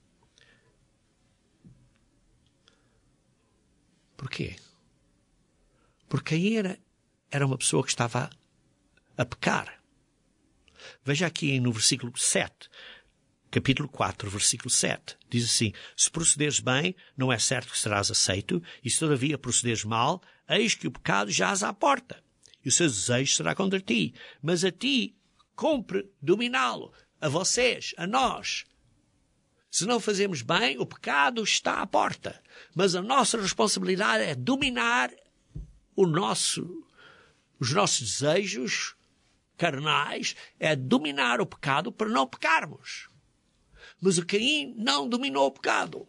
S1: Porquê? Porque Caim era uma pessoa que estava a pecar. Veja aqui no versículo 7, capítulo 4, versículo 7. Diz assim: Se procederes bem, não é certo que serás aceito, e se todavia procederes mal, eis que o pecado jaz à porta, e o seu desejo será contra ti. Mas a ti cumpre dominá-lo, a vocês, a nós. Se não fazemos bem, o pecado está à porta. Mas a nossa responsabilidade é dominar os nossos desejos carnais, é dominar o pecado para não pecarmos. Mas o Caim não dominou o pecado.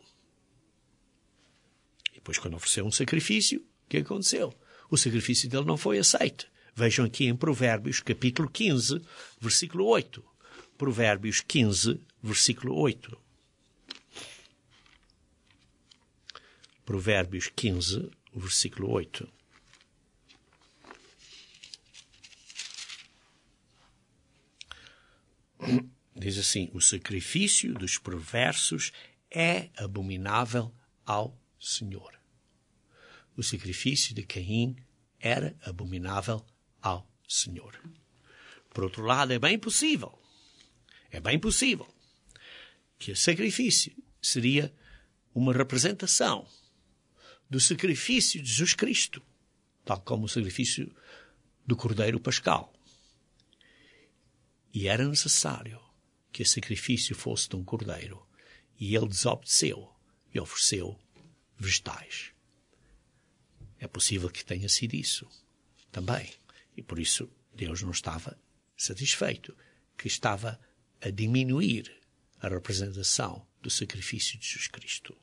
S1: E depois, quando ofereceu um sacrifício, o que aconteceu? O sacrifício dele não foi aceito. Vejam aqui em Provérbios, capítulo 15, versículo 8. Provérbios 15, versículo 8. Provérbios 15, versículo 8. Diz assim: o sacrifício dos perversos é abominável ao Senhor. O sacrifício de Caim era abominável ao Senhor. Por outro lado, é bem possível que o sacrifício seria uma representação do sacrifício de Jesus Cristo, tal como o sacrifício do Cordeiro Pascal. E era necessário que o sacrifício fosse de um cordeiro. E ele desobedeceu e ofereceu vegetais. É possível que tenha sido isso também. E por isso Deus não estava satisfeito, que estava a diminuir a representação do sacrifício de Jesus Cristo.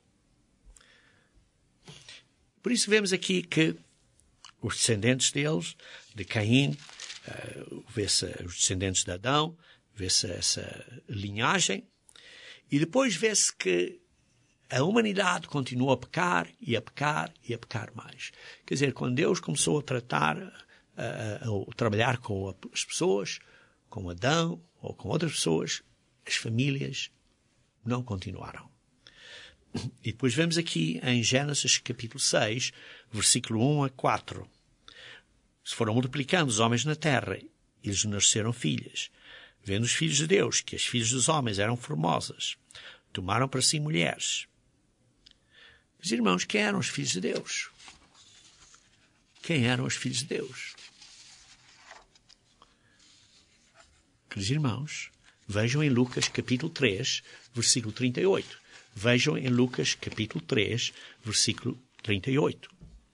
S1: Por isso vemos aqui que os descendentes deles, de Caim, vê-se os descendentes de Adão, vê-se essa linhagem, e depois vê-se que a humanidade continuou a pecar e a pecar e a pecar mais. Quer dizer, quando Deus começou a trabalhar com as pessoas, com Adão ou com outras pessoas, as famílias não continuaram. E depois vemos aqui em Gênesis capítulo 6, versículo 1 a 4. Se foram multiplicando os homens na terra, e lhes nasceram filhas. Vendo os filhos de Deus que as filhas dos homens eram formosas, tomaram para si mulheres. Mas, irmãos, quem eram os filhos de Deus? Quem eram os filhos de Deus? Queridos irmãos, vejam em Lucas capítulo 3, versículo 38. Vejam em Lucas capítulo 3, versículo 38.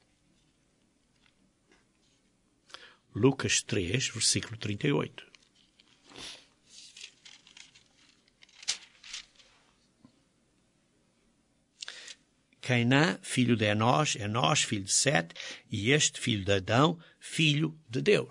S1: Lucas 3, versículo 38. Cainã, filho de Enós, Enós, filho de Sete, e este, filho de Adão, filho de Deus.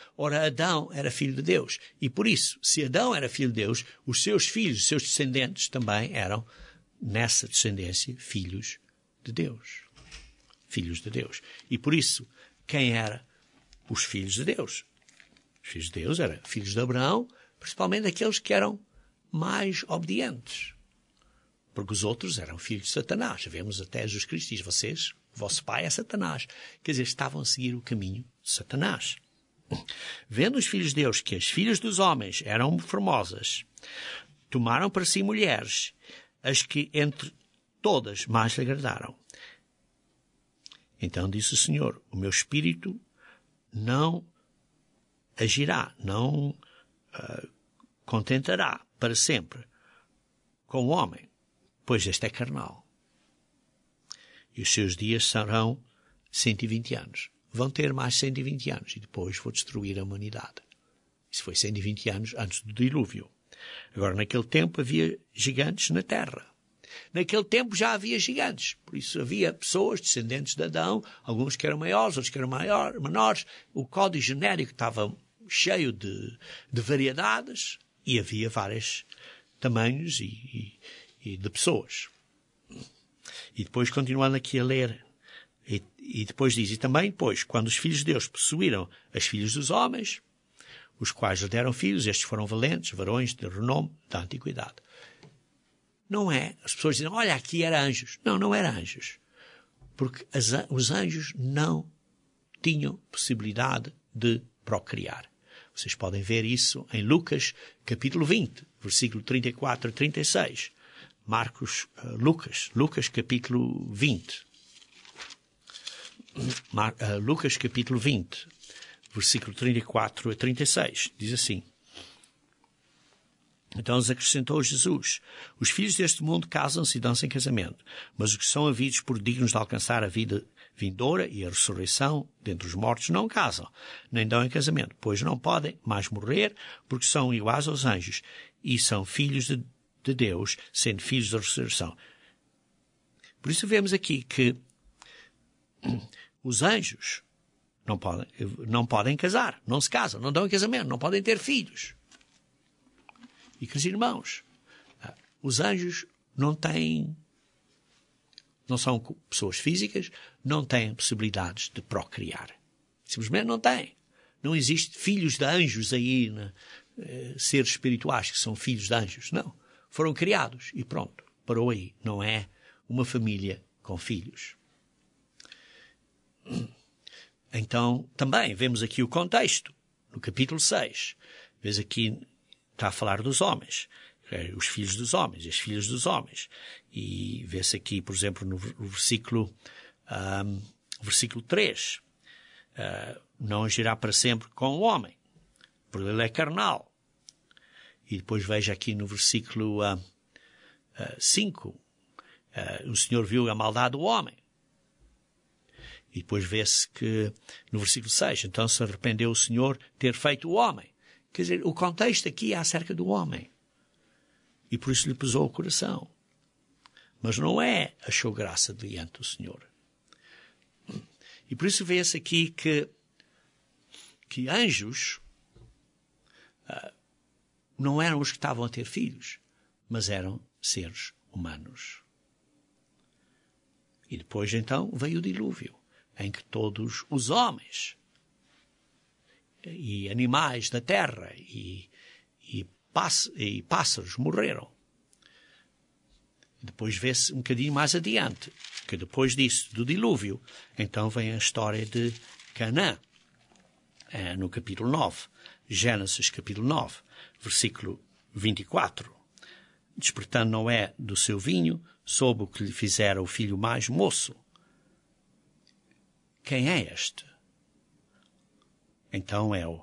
S1: Ora, Adão era filho de Deus. E por isso, se Adão era filho de Deus, os seus filhos, os seus descendentes também eram, nessa descendência, filhos de Deus. Filhos de Deus. E por isso, quem era os filhos de Deus? Os filhos de Deus eram filhos de Abraão, principalmente aqueles que eram mais obedientes. Porque os outros eram filhos de Satanás. Vemos até Jesus Cristo diz, vocês, vosso pai é Satanás. Quer dizer, estavam a seguir o caminho de Satanás. Vendo os filhos de Deus que as filhas dos homens eram formosas, tomaram para si mulheres, as que entre todas mais lhe agradaram. Então disse o Senhor, o meu espírito não agirá, não contentará para sempre com o homem, pois este é carnal. E os seus dias serão 120 anos. Vão ter mais 120 anos e depois vou destruir a humanidade. Isso foi 120 anos antes do dilúvio. Agora, naquele tempo havia gigantes na terra. Naquele tempo já havia gigantes. Por isso havia pessoas, descendentes de Adão, alguns que eram maiores, outros que eram menores. O código genérico estava cheio de variedades e havia vários tamanhos e de pessoas. E depois, continuando aqui a ler, e depois diz, e também depois, quando os filhos de Deus possuíram as filhas dos homens, os quais lhe deram filhos, estes foram valentes, varões de renome da antiguidade. Não é, as pessoas dizem, olha, aqui era anjos. Não, não era anjos. Porque os anjos não tinham possibilidade de procriar. Vocês podem ver isso em Lucas, capítulo 20, versículo 34 a 36. Lucas, capítulo 20. Lucas, capítulo 20, versículo 34 a 36. Diz assim. Então lhes acrescentou Jesus, os filhos deste mundo casam-se e dão-se em casamento, mas os que são havidos por dignos de alcançar a vida vindoura e a ressurreição dentre os mortos não casam, nem dão em casamento, pois não podem mais morrer, porque são iguais aos anjos, e são filhos de Deus, sendo filhos da ressurreição. Por isso vemos aqui que os anjos não podem casar, não se casam, não dão em casamento, não podem ter filhos. E, queridos irmãos, os anjos não são pessoas físicas, não têm possibilidades de procriar. Simplesmente não têm. Não existe filhos de anjos aí, seres espirituais que são filhos de anjos. Não. Foram criados e pronto. Parou aí. Não é uma família com filhos. Então, também vemos aqui o contexto. No capítulo 6. Vês aqui... Está a falar dos homens, os filhos dos homens, as filhas dos homens. E vê-se aqui, por exemplo, no versículo 3. Não agirá para sempre com o homem, porque ele é carnal. E depois veja aqui no versículo 5. O Senhor viu a maldade do homem. E depois vê-se que no versículo 6, então se arrependeu o Senhor ter feito o homem. Quer dizer, o contexto aqui é acerca do homem. E por isso lhe pesou o coração. Mas não achou graça diante do Senhor. E por isso vê-se aqui que anjos não eram os que estavam a ter filhos, mas eram seres humanos. E depois então veio o dilúvio, em que todos os homens e animais da terra e pássaros morreram. Depois vê-se um bocadinho mais adiante, que depois disso, do dilúvio, então vem a história de Canaã, no capítulo 9, Gênesis capítulo 9, versículo 24. Despertando Noé do seu vinho, soube o que lhe fizera o filho mais moço. Quem é este? Então é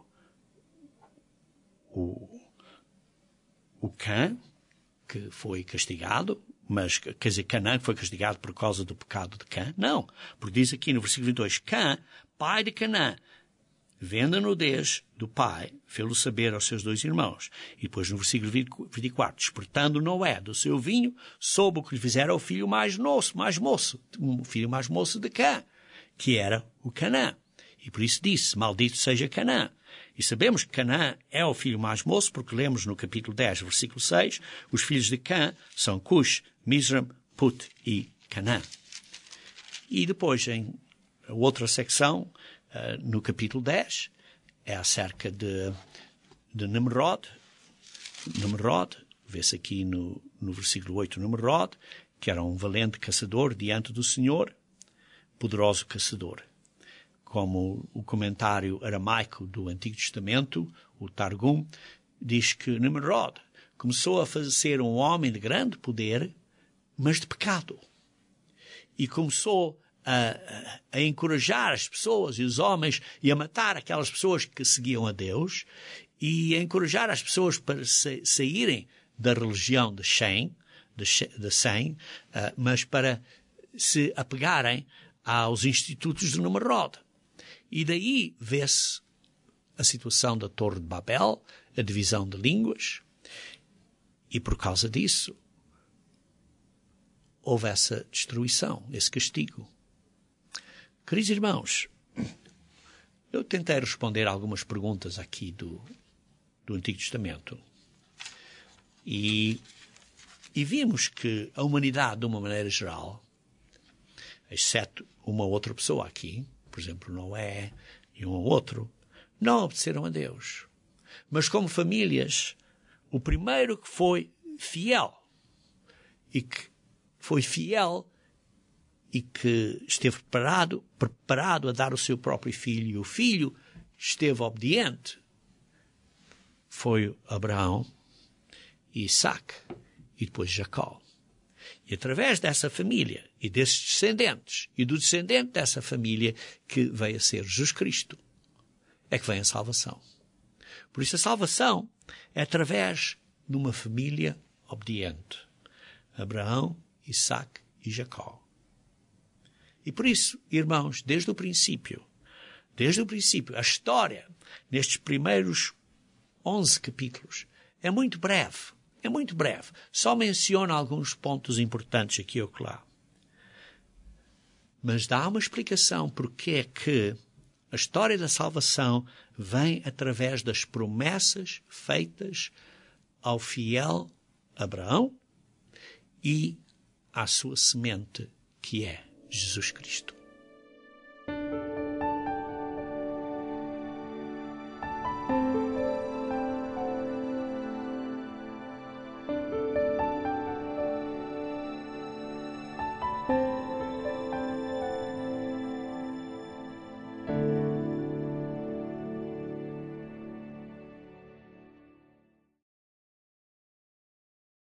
S1: o Cã, que foi castigado, mas, quer dizer, Canaã foi castigado por causa do pecado de Cã? Não, porque diz aqui no versículo 22, Cã, pai de Canaã, vendo a nudez do pai, fê-lo saber aos seus dois irmãos. E depois no versículo 24, despertando Noé do seu vinho, soube o que lhe fizera o filho mais moço, o filho mais moço de Cã, que era o Canaã. E por isso disse, maldito seja Canaã. E E sabemos que Canaã é o filho mais moço, porque lemos no capítulo 10, versículo 6, os filhos de Cã são Cush, Mizraim, Put e Canaã. E depois, em outra secção, no capítulo 10, é acerca de Nimrod. Nimrod, vê-se aqui no versículo 8, Nimrod, que era um valente caçador diante do Senhor, poderoso caçador. Como o comentário aramaico do Antigo Testamento, o Targum, diz que Nimrod começou a ser um homem de grande poder, mas de pecado. E começou a encorajar as pessoas e os homens e a matar aquelas pessoas que seguiam a Deus e a encorajar as pessoas para saírem da religião de Sem, mas para se apegarem aos institutos de Nimrod. E daí vê-se a situação da Torre de Babel, a divisão de línguas, e por causa disso houve essa destruição, esse castigo. Queridos irmãos, eu tentei responder algumas perguntas aqui do Antigo Testamento e vimos que a humanidade, de uma maneira geral, exceto uma outra pessoa aqui, por exemplo, Noé e um ou outro, não obedeceram a Deus. Mas como famílias, o primeiro que foi fiel e que esteve preparado a dar o seu próprio filho, e o filho esteve obediente, foi Abraão e Isaac e depois Jacó. E através dessa família e desses descendentes e do descendente dessa família que veio a ser Jesus Cristo, é que vem a salvação. Por isso a salvação é através de uma família obediente. Abraão, Isaac e Jacó. E por isso, irmãos, desde o princípio, a história, nestes primeiros 11 capítulos, é muito breve. Só menciona alguns pontos importantes aqui ou lá. Mas dá uma explicação porque é que a história da salvação vem através das promessas feitas ao fiel Abraão e à sua semente, que é Jesus Cristo.